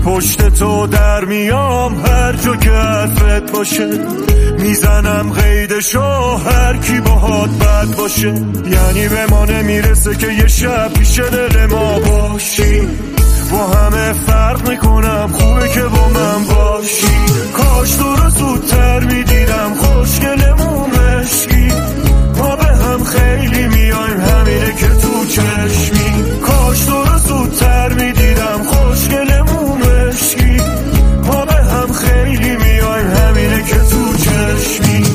پشت تو در میام هر جا که حرفت باشه، میزنم قیدشو هر کی باهات بد باشه. یعنی به ما نمیرسه که یه شب پیش دل ما باشی، با همه فرق میکنم خوبه که با من باشی. کاش تو رو زودتر میدیدم خوشگلمون مشکی، ما به هم خیلی میایم همینه که تو چشمی. کاش تو رو زودتر میدیدم خوشگلمون مشکی، ما به هم خیلی میایم همینه که تو چشمی.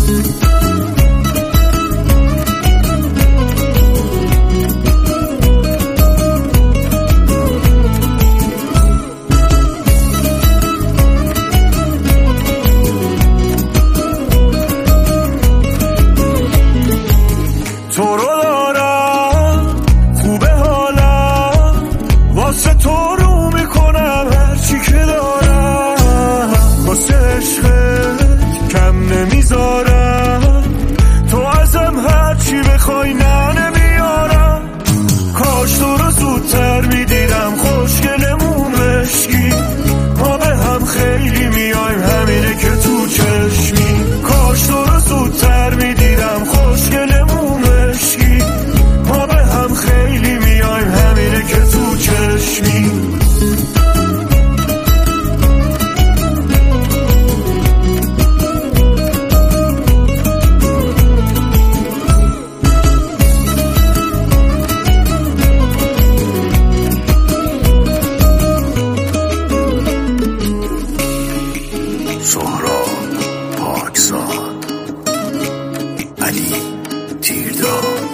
تو رو دارم خوبه حالم، واسه تو رو میکنم هرچی که دارم، واسه عشقت کم نمیذارم، تو ازم هرچی بخوای نه نمیارم. کاش تو رو زودتر میدیدم خوشگلمون مشکی، ما به هم خیلی میایم همینه که تو چشمی. کاش تو رو زودتر میدیدم خوشگلمون مشکی، ما به هم خیلی میایم همینه که تو چشمی. سهراب پاکزاد، علی تیرداد.